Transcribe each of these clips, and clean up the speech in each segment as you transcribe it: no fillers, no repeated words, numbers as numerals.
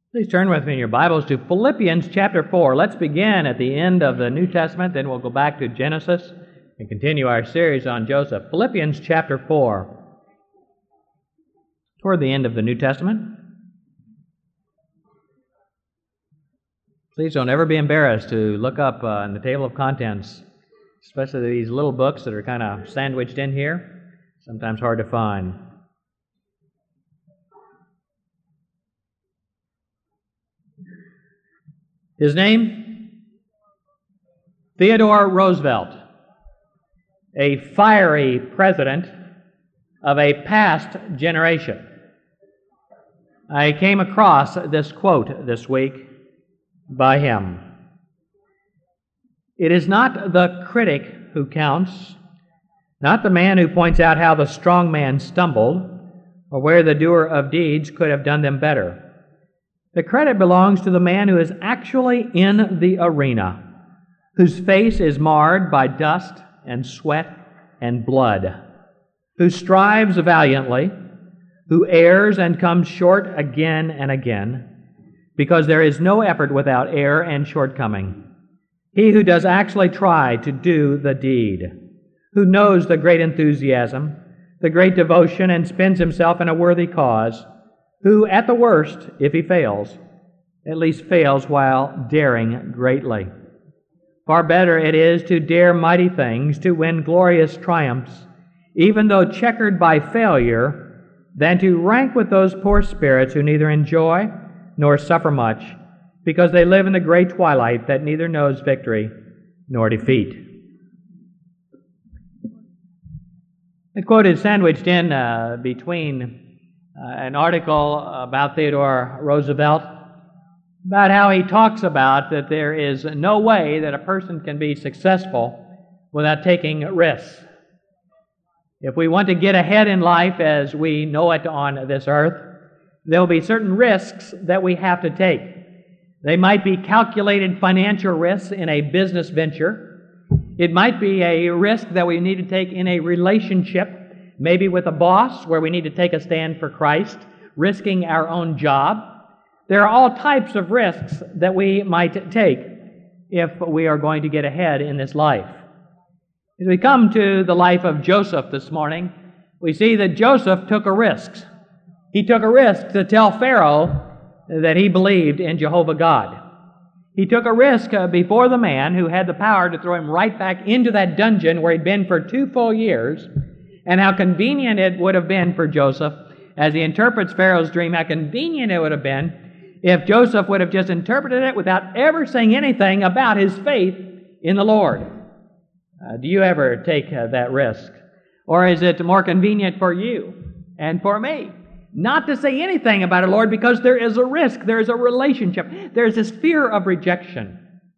Please turn with me in your Bibles to Philippians chapter 4. Let's begin at the end of the New Testament, then we'll go back to Genesis and continue our series on Joseph. Philippians chapter 4. Toward the end of the New Testament. Please don't ever be embarrassed to look up in the table of contents, especially these little books that are kind of sandwiched in here, sometimes hard to find. His name? Theodore Roosevelt, a fiery president of a past generation. I came across this quote this week by him. It is not the critic who counts, not the man who points out how the strong man stumbled or where the doer of deeds could have done them better. The credit belongs to the man who is actually in the arena, whose face is marred by dust and sweat and blood, who strives valiantly, who errs and comes short again and again, because there is no effort without error and shortcoming. He who does actually try to do the deed, who knows the great enthusiasm, the great devotion, and spends himself in a worthy cause, who, at the worst, if he fails, at least fails while daring greatly. Far better it is to dare mighty things, to win glorious triumphs, even though checkered by failure, than to rank with those poor spirits who neither enjoy nor suffer much, because they live in the gray twilight that neither knows victory nor defeat. The quote is sandwiched in between an article about Theodore Roosevelt, about how he talks about that there is no way that a person can be successful without taking risks. If we want to get ahead in life as we know it on this earth, there will be certain risks that we have to take. They might be calculated financial risks in a business venture. It might be a risk that we need to take in a relationship, maybe with a boss, where we need to take a stand for Christ, risking our own job. There are all types of risks that we might take if we are going to get ahead in this life. As we come to the life of Joseph this morning, we see that Joseph took a risk. He took a risk to tell Pharaoh that he believed in Jehovah God. He took a risk before the man who had the power to throw him right back into that dungeon where he'd been for 2 full years, and how convenient it would have been for Joseph, as he interprets Pharaoh's dream, how convenient it would have been if Joseph would have just interpreted it without ever saying anything about his faith in the Lord. Do you ever take that risk? Or is it more convenient for you and for me not to say anything about it, Lord, because there is a risk, there is a relationship, there is this fear of rejection?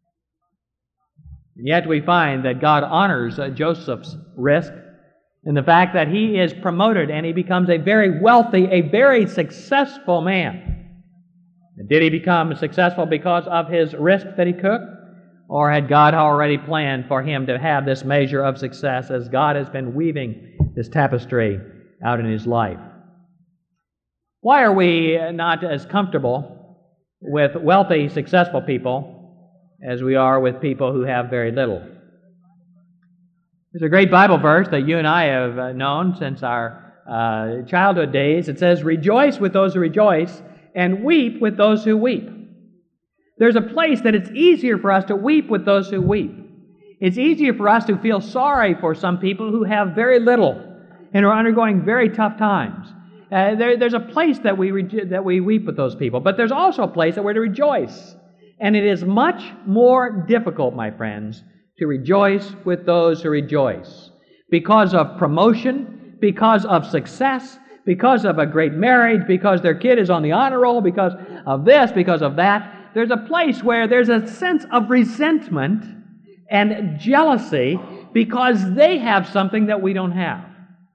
And yet we find that God honors Joseph's risk in the fact that he is promoted and he becomes a very wealthy, a very successful man. Did he become successful because of his risk that he took? Or had God already planned for him to have this measure of success as God has been weaving this tapestry out in his life? Why are we not as comfortable with wealthy, successful people as we are with people who have very little? There's a great Bible verse that you and I have known since our childhood days. It says, "Rejoice with those who rejoice, and weep with those who weep." There's a place that it's easier for us to weep with those who weep. It's easier for us to feel sorry for some people who have very little and are undergoing very tough times. There's a place that we weep with those people, but there's also a place that we're to rejoice. And it is much more difficult, my friends, to rejoice with those who rejoice. Because of promotion, because of success, because of a great marriage, because their kid is on the honor roll, because of this, because of that, there's a place where there's a sense of resentment and jealousy because they have something that we don't have.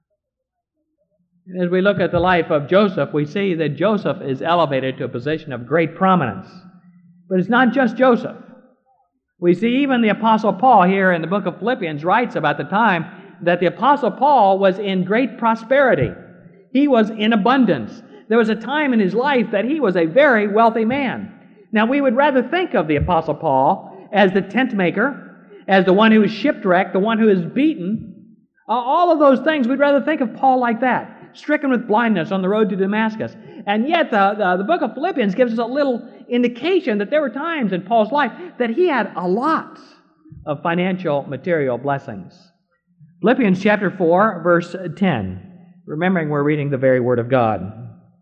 As we look at the life of Joseph, we see that Joseph is elevated to a position of great prominence. But it's not just Joseph. We see even the Apostle Paul here in the book of Philippians writes about the time that the Apostle Paul was in great prosperity. He was in abundance. There was a time in his life that he was a very wealthy man. Now, we would rather think of the Apostle Paul as the tent maker, as the one who is shipwrecked, the one who is beaten. All of those things, we'd rather think of Paul like that, stricken with blindness on the road to Damascus. And yet, the book of Philippians gives us a little indication that there were times in Paul's life that he had a lot of financial, material blessings. Philippians chapter 4, verse 10. Remembering we're reading the very Word of God.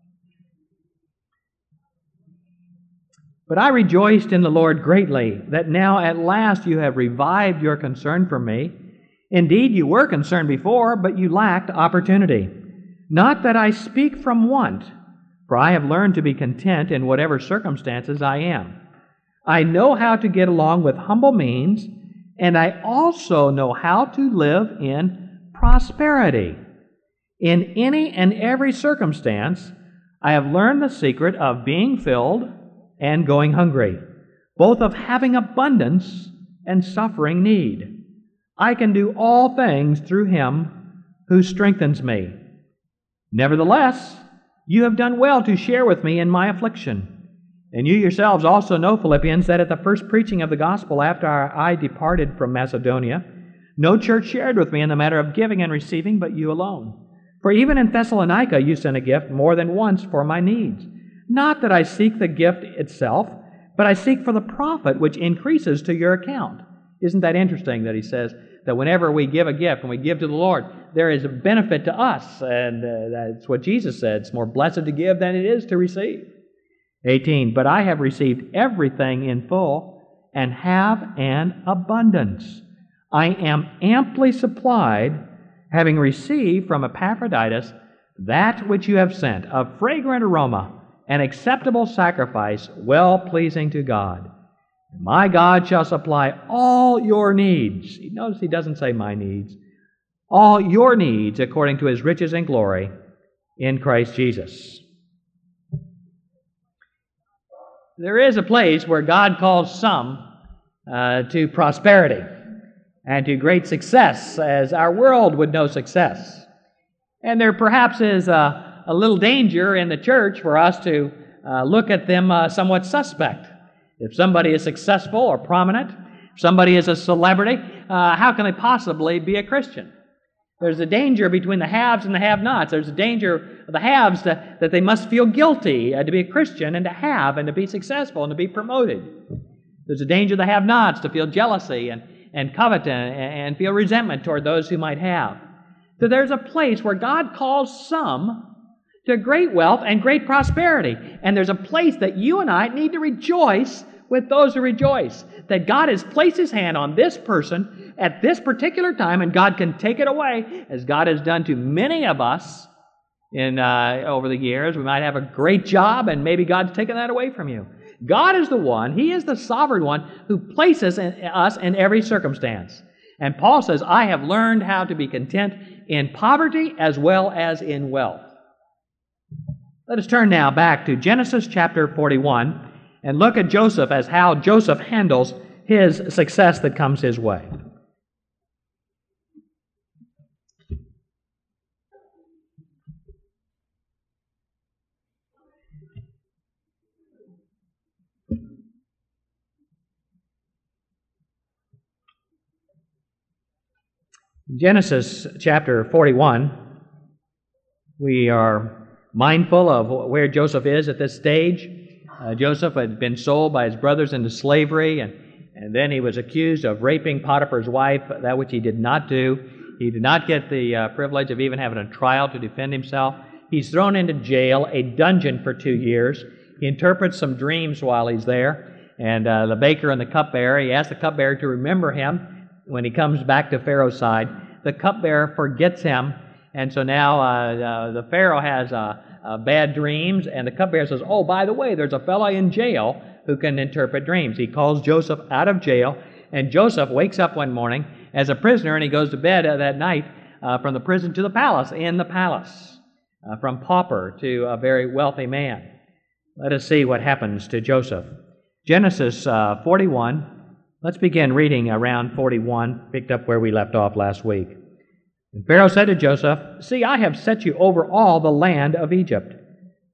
But I rejoiced in the Lord greatly, that now at last you have revived your concern for me. Indeed, you were concerned before, but you lacked opportunity. Not that I speak from want, for I have learned to be content in whatever circumstances I am. I know how to get along with humble means, and I also know how to live in prosperity. In any and every circumstance, I have learned the secret of being filled and going hungry, both of having abundance and suffering need. I can do all things through Him who strengthens me. Nevertheless, you have done well to share with me in my affliction. And you yourselves also know, Philippians, that at the first preaching of the gospel after I departed from Macedonia, no church shared with me in the matter of giving and receiving, but you alone. For even in Thessalonica you sent a gift more than once for my needs. Not that I seek the gift itself, but I seek for the profit which increases to your account. Isn't that interesting that he says that whenever we give a gift, when we give to the Lord, there is a benefit to us, and that's what Jesus said. It's more blessed to give than it is to receive. 18, but I have received everything in full and have an abundance. I am amply supplied, having received from Epaphroditus that which you have sent, a fragrant aroma, an acceptable sacrifice, well-pleasing to God. My God shall supply all your needs. Notice he doesn't say my needs. All your needs according to His riches and glory in Christ Jesus. There is a place where God calls some to prosperity and to great success, as our world would know success. And there perhaps is a little danger in the church for us to look at them somewhat suspect. If somebody is successful or prominent, if somebody is a celebrity, how can they possibly be a Christian? There's a danger between the haves and the have-nots. There's a danger of the haves that they must feel guilty to be a Christian and to have and to be successful and to be promoted. There's a danger of the have-nots to feel jealousy and covet and feel resentment toward those who might have. So there's a place where God calls some to great wealth and great prosperity. And there's a place that you and I need to rejoice with those who rejoice. That God has placed His hand on this person at this particular time, and God can take it away, as God has done to many of us over the years. We might have a great job, and maybe God's taken that away from you. God is the one, He is the sovereign one who places us in every circumstance. And Paul says, I have learned how to be content in poverty as well as in wealth. Let us turn now back to Genesis chapter 41 and look at Joseph as how Joseph handles his success that comes his way. Genesis chapter 41, we are mindful of where Joseph is at this stage. Joseph had been sold by his brothers into slavery, and then he was accused of raping Potiphar's wife, that which he did not do. He did not get the privilege of even having a trial to defend himself. He's thrown into jail, a dungeon for 2 years. He interprets some dreams while he's there, and the baker and the cupbearer, he asks the cupbearer to remember him when he comes back to Pharaoh's side. The cupbearer forgets him, and so now the Pharaoh has bad dreams, and the cupbearer says, oh, by the way, there's a fellow in jail who can interpret dreams. He calls Joseph out of jail, and Joseph wakes up one morning as a prisoner, and he goes to bed that night from the prison to the palace, in the palace, from pauper to a very wealthy man. Let us see what happens to Joseph. Genesis 41. Let's begin reading around 41, picked up where we left off last week. And Pharaoh said to Joseph, see, I have set you over all the land of Egypt.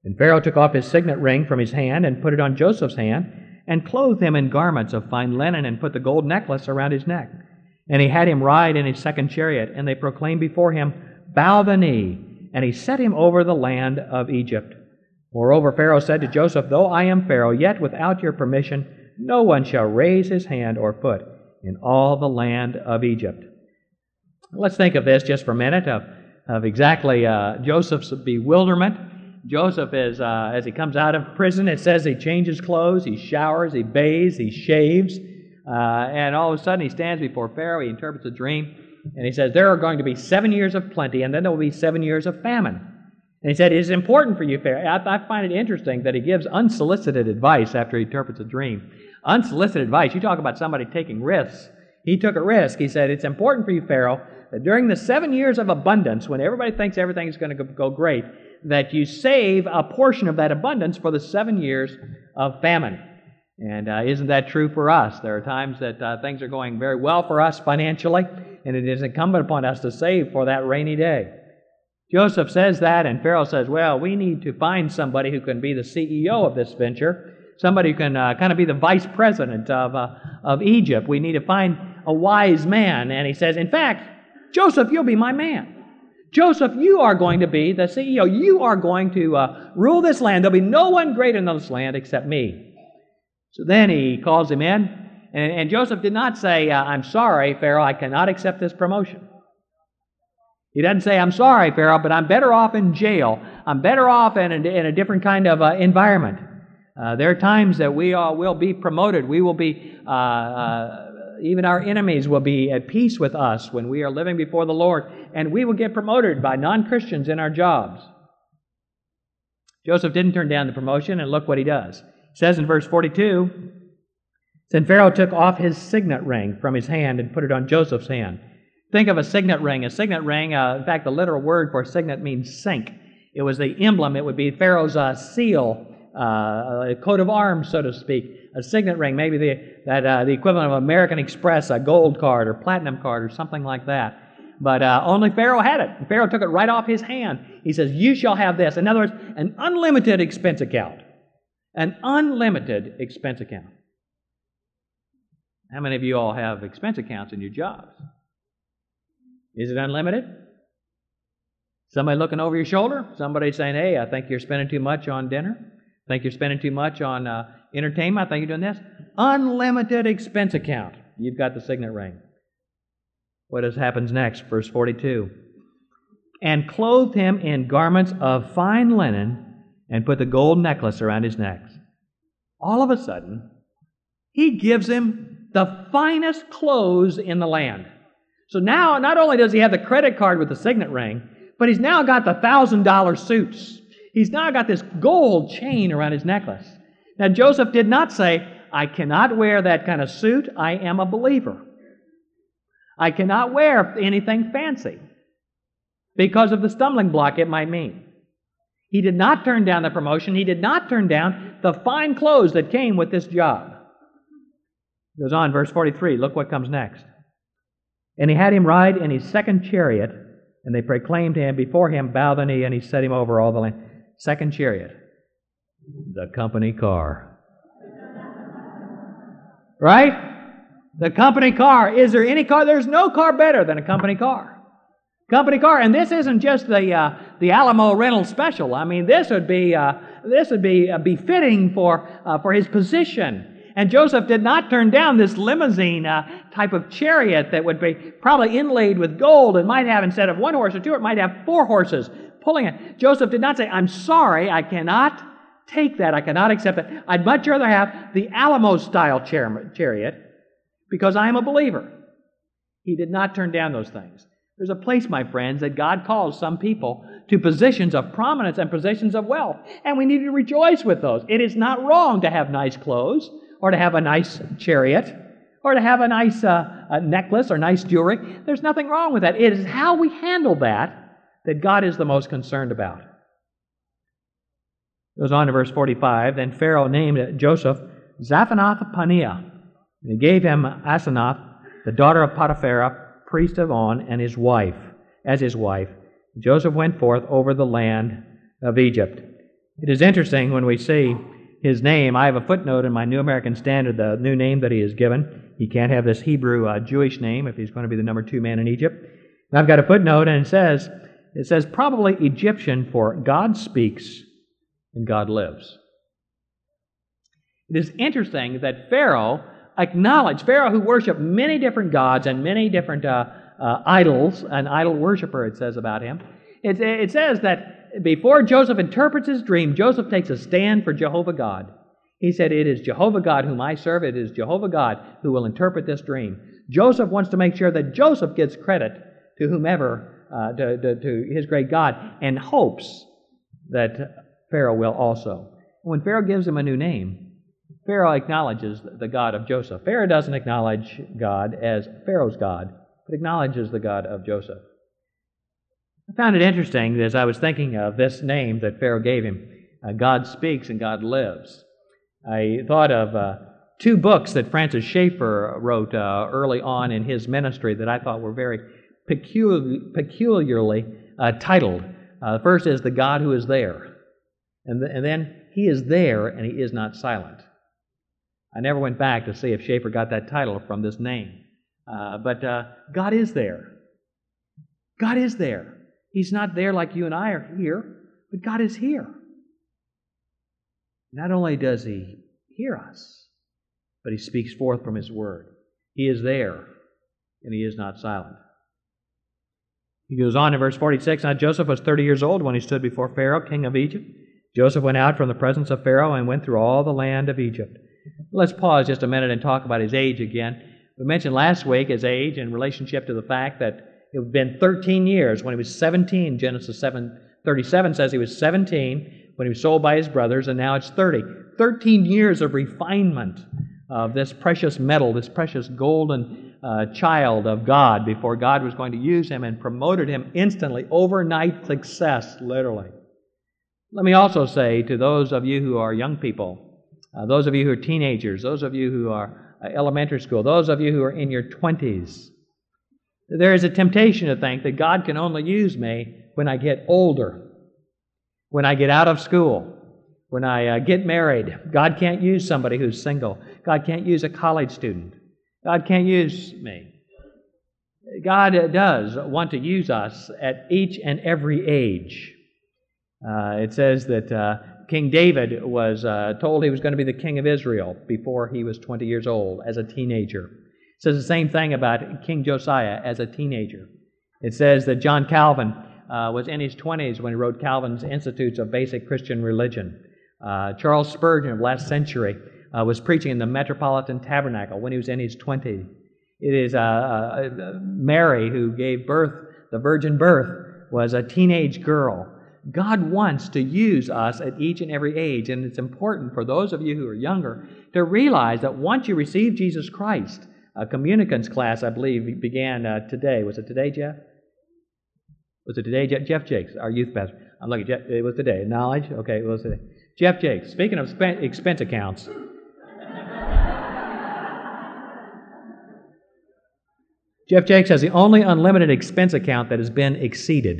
And Pharaoh took off his signet ring from his hand and put it on Joseph's hand, and clothed him in garments of fine linen, and put the gold necklace around his neck. And he had him ride in his second chariot, and they proclaimed before him, "Bow the knee," and he set him over the land of Egypt. Moreover, Pharaoh said to Joseph, "Though I am Pharaoh, yet without your permission no one shall raise his hand or foot in all the land of Egypt." Let's think of this just for a minute, of exactly Joseph's bewilderment. Joseph is, as he comes out of prison, it says he changes clothes, he showers, he bathes, he shaves, and all of a sudden he stands before Pharaoh, he interprets a dream, and he says, there are going to be 7 years of plenty, and then there will be 7 years of famine. And he said, it is important for you, Pharaoh. I find it interesting that he gives unsolicited advice after he interprets a dream. Unsolicited advice. You talk about somebody taking risks. He took a risk. He said, it's important for you, Pharaoh, that during the 7 years of abundance, when everybody thinks everything's going to go great, that you save a portion of that abundance for the 7 years of famine. And isn't that true for us? There are times that things are going very well for us financially, and it is incumbent upon us to save for that rainy day. Joseph says that, and Pharaoh says, well, we need to find somebody who can be the CEO of this venture, somebody who can kind of be the vice president of Egypt. We need to find a wise man. And he says, in fact, Joseph, you'll be my man. Joseph, you are going to be the CEO. You are going to rule this land. There'll be no one great in this land except me. So then he calls him in, and Joseph did not say, I'm sorry, Pharaoh, I cannot accept this promotion. He doesn't say, I'm sorry, Pharaoh, but I'm better off in jail. I'm better off in a different kind of environment. There are times that we will be promoted. We will be, even our enemies will be at peace with us when we are living before the Lord, and we will get promoted by non-Christians in our jobs. Joseph didn't turn down the promotion, and look what he does. It says in verse 42, then Pharaoh took off his signet ring from his hand and put it on Joseph's hand. Think of a signet ring. A signet ring, in fact, the literal word for signet means sync. It was the emblem. It would be Pharaoh's seal, a coat of arms, so to speak. A signet ring, maybe the equivalent of American Express, a gold card or platinum card or something like that. But only Pharaoh had it. Pharaoh took it right off his hand. He says, you shall have this. In other words, an unlimited expense account. An unlimited expense account. How many of you all have expense accounts in your jobs? Is it unlimited? Somebody looking over your shoulder? Somebody saying, hey, I think you're spending too much on dinner? I think you're spending too much on entertainment? I think you're doing this? Unlimited expense account. You've got the signet ring. What happens next? Verse 42. And clothed him in garments of fine linen and put the gold necklace around his neck. All of a sudden, he gives him the finest clothes in the land. So now, not only does he have the credit card with the signet ring, but he's now got the $1,000 suits. He's now got this gold chain around his necklace. Now, Joseph did not say, I cannot wear that kind of suit. I am a believer. I cannot wear anything fancy because of the stumbling block it might mean. He did not turn down the promotion. He did not turn down the fine clothes that came with this job. It goes on, verse 43. Look what comes next. And he had him ride in his second chariot, and they proclaimed to him before him, bow the knee, and he set him over all the land. Second chariot, the company car. Right? The company car. Is there any car? There's no car better than a company car. Company car, and this isn't just the Alamo rental special. I mean, this would be befitting for his position. And Joseph did not turn down this limousine type of chariot that would be probably inlaid with gold and might have, instead of one horse or two, it might have 4 horses pulling it. Joseph did not say, I'm sorry, I cannot take that. I cannot accept it. I'd much rather have the Alamo-style chariot because I am a believer. He did not turn down those things. There's a place, my friends, that God calls some people to positions of prominence and positions of wealth, and we need to rejoice with those. It is not wrong to have nice clothes, or to have a nice chariot, or to have a nice necklace or nice jewelry. There's nothing wrong with that. It is how we handle that God is the most concerned about. Goes on to verse 45. Then Pharaoh named Joseph Zaphanath-Paneah, and he gave him Asenath, the daughter of Potiphar, priest of On, and his wife, as his wife. Joseph went forth over the land of Egypt. It is interesting when we see his name. I have a footnote in my New American Standard, the new name that he is given. He can't have this Hebrew Jewish name if he's going to be the number 2 man in Egypt. And I've got a footnote, and it says probably Egyptian for God speaks and God lives. It is interesting that Pharaoh who worshiped many different gods and many different idols, an idol worshiper, it says about him. It says that before Joseph interprets his dream, Joseph takes a stand for Jehovah God. He said, "It is Jehovah God whom I serve. It is Jehovah God who will interpret this dream." Joseph wants to make sure that Joseph gets credit to whomever, to his great God, and hopes that Pharaoh will also. When Pharaoh gives him a new name, Pharaoh acknowledges the God of Joseph. Pharaoh doesn't acknowledge God as Pharaoh's God, but acknowledges the God of Joseph. I found it interesting as I was thinking of this name that Pharaoh gave him, God speaks and God lives. I thought of 2 books that Francis Schaeffer wrote early on in his ministry that I thought were very peculiarly titled. The first is The God Who Is There, and then He is there and He is not silent. I never went back to see if Schaeffer got that title from this name. But God is there. God is there. He's not there like you and I are here, but God is here. Not only does He hear us, but He speaks forth from His Word. He is there, and He is not silent. He goes on in verse 46, "Now Joseph was 30 years old when he stood before Pharaoh, king of Egypt. Joseph went out from the presence of Pharaoh and went through all the land of Egypt." Let's pause just a minute and talk about his age again. We mentioned last week his age in relationship to the fact that it had been 13 years when he was 17. Genesis 7:37 says he was 17 when he was sold by his brothers, and now it's 30. 13 years of refinement of this precious metal, this precious golden child of God before God was going to use him and promoted him instantly, overnight success, literally. Let me also say to those of you who are young people, those of you who are teenagers, those of you who are elementary school, those of you who are in your 20s, there is a temptation to think that God can only use me when I get older, when I get out of school, when I get married. God can't use somebody who's single. God can't use a college student. God can't use me. God does want to use us at each and every age. It says that King David was told he was going to be the king of Israel before he was 20 years old as a teenager. It says the same thing about King Josiah as a teenager. It says that John Calvin was in his 20s when he wrote Calvin's Institutes of Basic Christian Religion. Charles Spurgeon of last century was preaching in the Metropolitan Tabernacle when he was in his 20s. It is Mary who gave birth, the virgin birth, was a teenage girl. God wants to use us at each and every age, and it's important for those of you who are younger to realize that once you receive Jesus Christ, a communicants class, I believe, began today. Was it today, Jeff? Was it today, Jeff? Jeff Jakes, our youth pastor. I'm looking, Jeff, it was today. Knowledge? Okay, it was today. Jeff Jakes, speaking of expense accounts. Jeff Jakes has the only unlimited expense account that has been exceeded.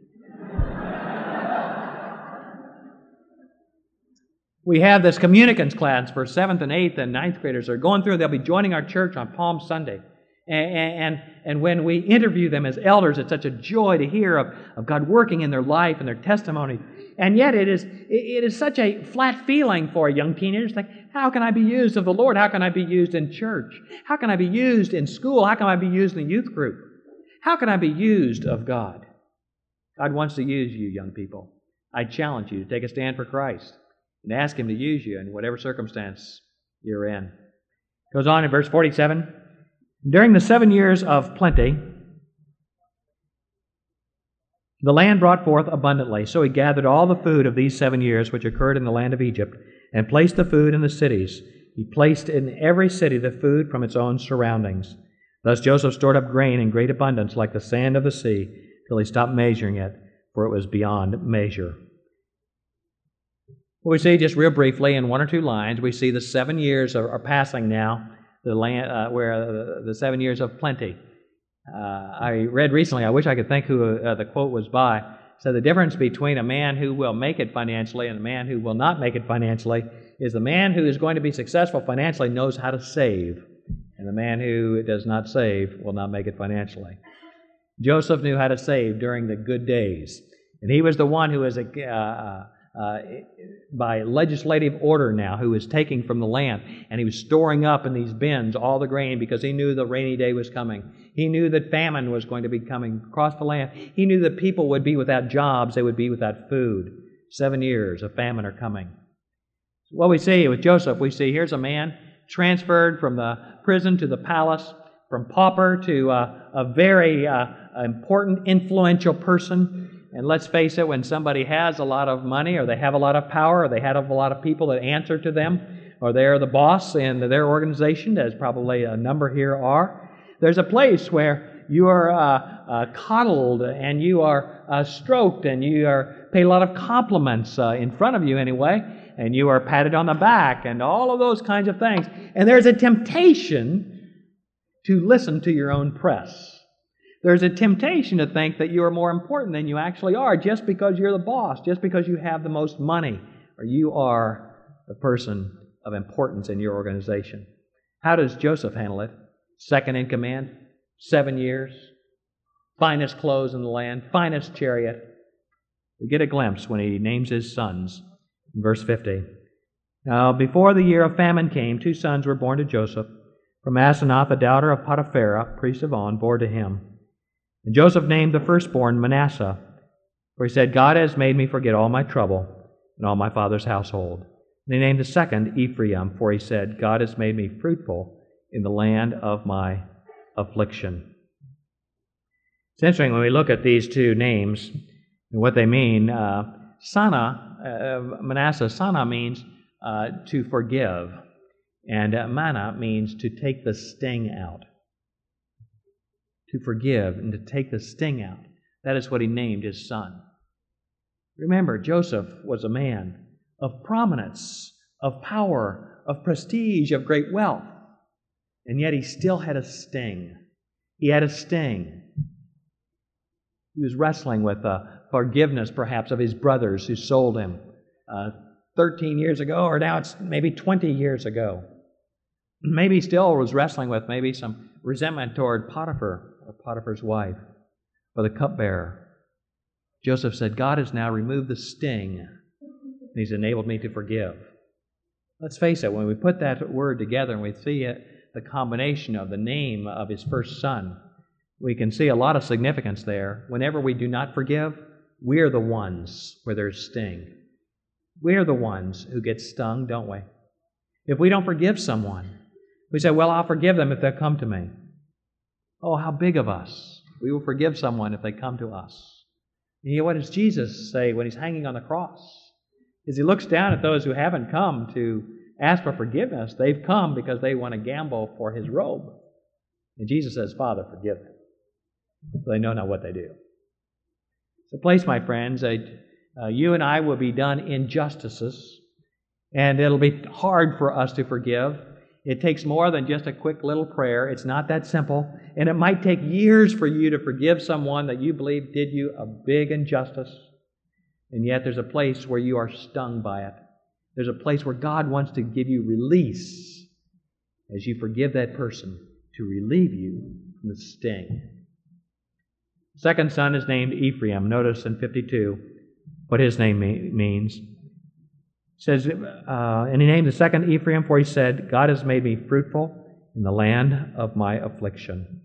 We have this communicants class for 7th and 8th and 9th graders. They're going through. They'll be joining our church on Palm Sunday. And when we interview them as elders, it's such a joy to hear of God working in their life and their testimony. And yet it is such a flat feeling for young teenagers. Like, how can I be used of the Lord? How can I be used in church? How can I be used in school? How can I be used in the youth group? How can I be used of God? God wants to use you, young people. I challenge you to take a stand for Christ and ask Him to use you in whatever circumstance you're in. Goes on in verse 47. During the 7 years of plenty, the land brought forth abundantly. So he gathered all the food of these 7 years which occurred in the land of Egypt, and placed the food in the cities. He placed in every city the food from its own surroundings. Thus Joseph stored up grain in great abundance, like the sand of the sea, till he stopped measuring it, for it was beyond measure. We see just real briefly in 1 or 2 lines, we see the 7 years are passing now, the land where the 7 years of plenty. I read recently, I wish I could think who the quote was by, So the difference between a man who will make it financially and a man who will not make it financially is the man who is going to be successful financially knows how to save, and the man who does not save will not make it financially. Joseph knew how to save during the good days, and he was the one who was by legislative order now, who was taking from the land, and he was storing up in these bins all the grain because he knew the rainy day was coming. He knew that famine was going to be coming across the land. He knew that people would be without jobs, they would be without food. 7 years of famine are coming. So what we see with Joseph, we see here's a man transferred from the prison to the palace, from pauper to a very important, influential person. And let's face it, when somebody has a lot of money, or they have a lot of power, or they have a lot of people that answer to them, or they're the boss in their organization, as probably a number here are, there's a place where you are coddled, and you are stroked, and you are paid a lot of compliments in front of you anyway, and you are patted on the back, and all of those kinds of things. And there's a temptation to listen to your own press. There's a temptation to think that you are more important than you actually are just because you're the boss, just because you have the most money, or you are the person of importance in your organization. How does Joseph handle it? Second in command, 7 years, finest clothes in the land, finest chariot. We get a glimpse when he names his sons in verse 50. Now, before the year of famine came, 2 sons were born to Joseph. From Asenath, the daughter of Potipharah, priest of On, bore to him. And Joseph named the firstborn Manasseh, for he said, God has made me forget all my trouble and all my father's household. And he named the second Ephraim, for he said, God has made me fruitful in the land of my affliction. It's interesting when we look at these two names and what they mean. Manasseh, Sana means to forgive, and Mana means to take the sting out. To forgive and to take the sting out. That is what he named his son. Remember, Joseph was a man of prominence, of power, of prestige, of great wealth. And yet he still had a sting. He had a sting. He was wrestling with forgiveness, perhaps, of his brothers who sold him 13 years ago, or now it's maybe 20 years ago. Maybe he still was wrestling with maybe some resentment toward Potiphar, or Potiphar's wife, or the cupbearer. Joseph said, God has now removed the sting, and he's enabled me to forgive. Let's face it, when we put that word together and we see the combination of the name of his first son, we can see a lot of significance there. Whenever we do not forgive, we're the ones where there's sting. We're the ones who get stung, don't we? If we don't forgive someone, we say, well, I'll forgive them if they'll come to me. Oh, how big of us. We will forgive someone if they come to us. And you know, what does Jesus say when he's hanging on the cross? As he looks down at those who haven't come to ask for forgiveness, they've come because they want to gamble for his robe. And Jesus says, Father, forgive them, for they know not what they do. It's a place, my friends, you and I will be done injustices, and it'll be hard for us to forgive. It takes more than just a quick little prayer. It's not that simple. And it might take years for you to forgive someone that you believe did you a big injustice. And yet there's a place where you are stung by it. There's a place where God wants to give you release as you forgive that person, to relieve you from the sting. Second son is named Ephraim. Notice in 52 what his name means. It says, and he named the second Ephraim, for he said, God has made me fruitful in the land of my affliction.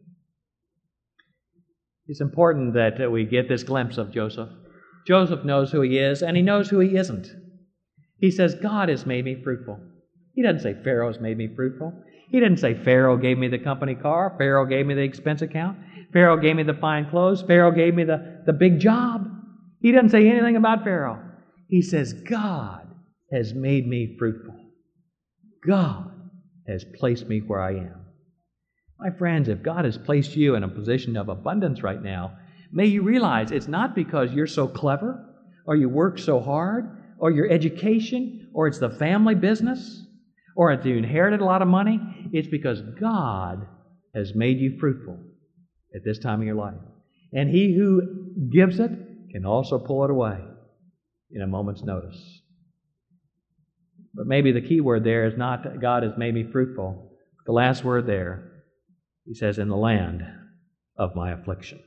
It's important that we get this glimpse of Joseph. Joseph knows who he is, and he knows who he isn't. He says, God has made me fruitful. He doesn't say Pharaoh has made me fruitful. He didn't say Pharaoh gave me the company car. Pharaoh gave me the expense account. Pharaoh gave me the fine clothes. Pharaoh gave me the big job. He doesn't say anything about Pharaoh. He says, God has made me fruitful. God has placed me where I am. My friends, if God has placed you in a position of abundance right now, may you realize it's not because you're so clever, or you work so hard, or your education, or it's the family business, or if you inherited a lot of money. It's because God has made you fruitful at this time of your life. And He who gives it can also pull it away in a moment's notice. But maybe the key word there is not that God has made me fruitful. The last word there, he says, in the land of my affliction.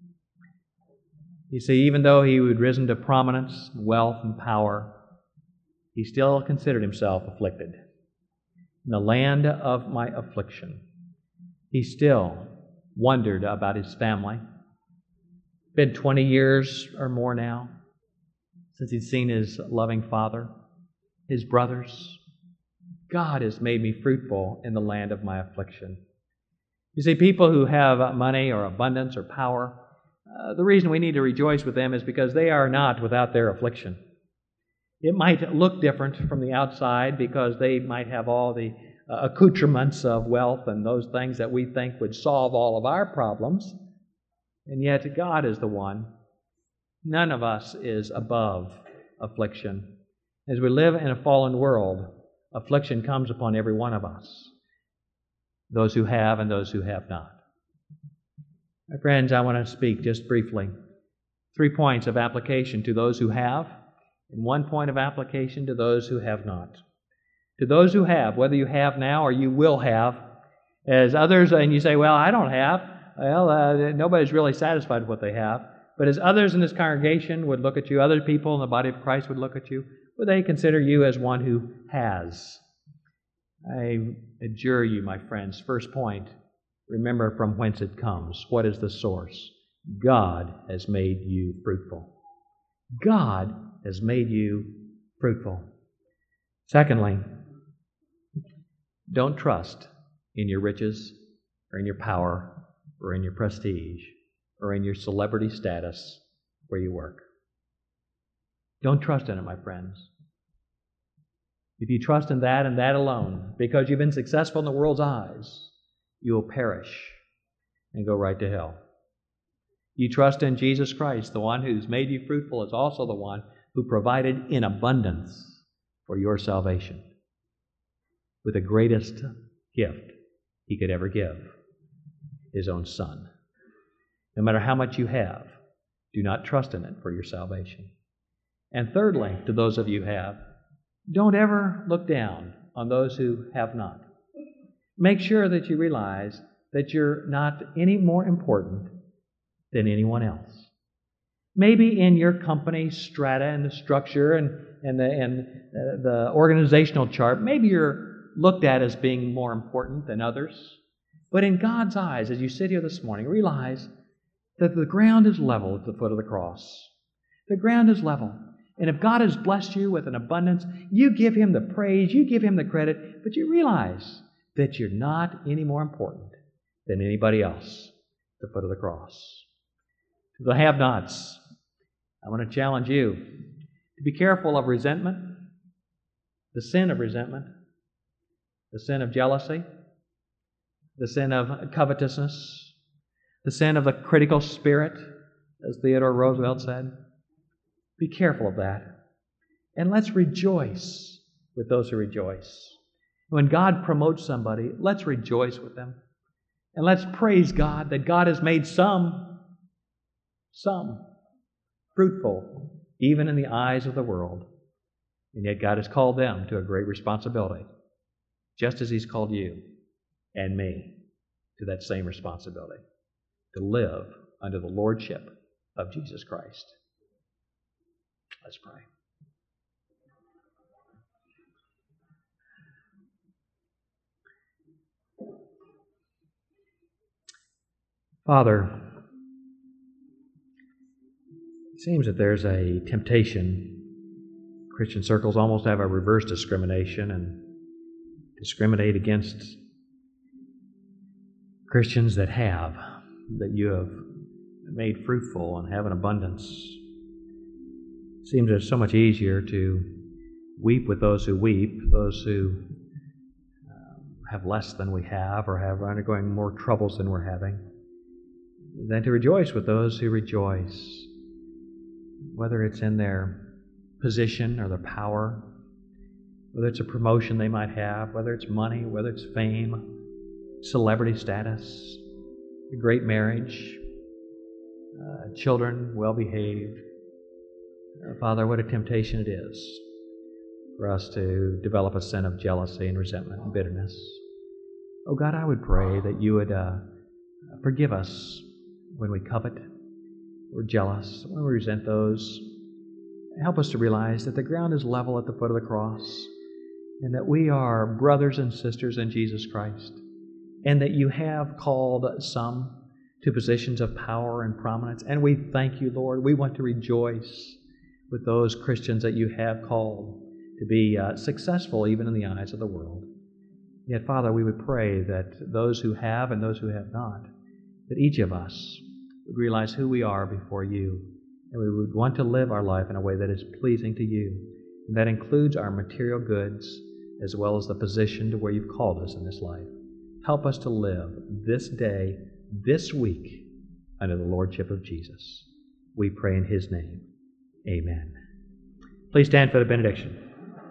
You see, even though he had risen to prominence, wealth, and power, he still considered himself afflicted. In the land of my affliction, he still wondered about his family. It's been 20 years or more now since he'd seen his loving father, his brothers. God has made me fruitful in the land of my affliction. You see, people who have money or abundance or power, the reason we need to rejoice with them is because they are not without their affliction. It might look different from the outside because they might have all the accoutrements of wealth and those things that we think would solve all of our problems. And yet God is the one. None of us is above affliction. As we live in a fallen world, affliction comes upon every one of us, those who have and those who have not. My friends, I want to speak just briefly 3 points of application to those who have, and 1 point of application to those who have not. To those who have, whether you have now or you will have, as others, and you say, well, I don't have. Well, nobody's really satisfied with what they have. But as others in this congregation would look at you, other people in the body of Christ would look at you, would they consider you as one who has? I adjure you, my friends, first point, remember from whence it comes. What is the source? God has made you fruitful. God has made you fruitful. Secondly, don't trust in your riches or in your power or in your prestige or in your celebrity status where you work. Don't trust in it, my friends. If you trust in that and that alone, because you've been successful in the world's eyes, you will perish and go right to hell. You trust in Jesus Christ, the one who's made you fruitful is also the one who provided in abundance for your salvation with the greatest gift he could ever give, his own Son. No matter how much you have, do not trust in it for your salvation. And thirdly, to those of you who have, don't ever look down on those who have not. Make sure that you realize that you're not any more important than anyone else. Maybe in your company strata and the structure and the organizational chart, maybe you're looked at as being more important than others. But in God's eyes, as you sit here this morning, realize that the ground is level at the foot of the cross. The ground is level. And if God has blessed you with an abundance, you give Him the praise, you give Him the credit, but you realize that you're not any more important than anybody else at the foot of the cross. To the have-nots, I want to challenge you to be careful of resentment, the sin of resentment, the sin of jealousy, the sin of covetousness, the sin of the critical spirit, as Theodore Roosevelt said. Be careful of that. And let's rejoice with those who rejoice. When God promotes somebody, let's rejoice with them. And let's praise God that God has made some fruitful, even in the eyes of the world. And yet God has called them to a great responsibility, just as He's called you and me to that same responsibility, to live under the lordship of Jesus Christ. Let's pray. Father, it seems that there's a temptation. Christian circles almost have a reverse discrimination and discriminate against Christians that you have made fruitful and have an abundance. It seems it's so much easier to weep with those who weep, those who have less than we have or are undergoing more troubles than we're having, than to rejoice with those who rejoice, whether it's in their position or their power, whether it's a promotion they might have, whether it's money, whether it's fame, celebrity status, a great marriage, children well behaved, Father, what a temptation it is for us to develop a sin of jealousy and resentment and bitterness. Oh God, I would pray that you would forgive us when we covet, we're jealous, when we resent those. Help us to realize that the ground is level at the foot of the cross, and that we are brothers and sisters in Jesus Christ, and that you have called some to positions of power and prominence. And we thank you, Lord. We want to rejoice with those Christians that you have called to be successful even in the eyes of the world. Yet, Father, we would pray that those who have and those who have not, that each of us would realize who we are before you, and we would want to live our life in a way that is pleasing to you. And that includes our material goods as well as the position to where you've called us in this life. Help us to live this day, this week, under the lordship of Jesus. We pray in His name. Amen. Please stand for the benediction.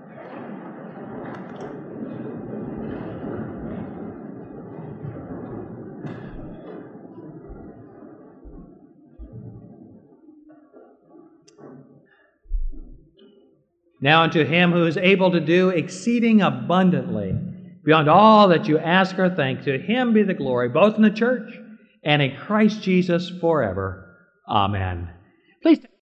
Now unto Him who is able to do exceeding abundantly, beyond all that you ask or think, to Him be the glory, both in the church and in Christ Jesus forever. Amen. Please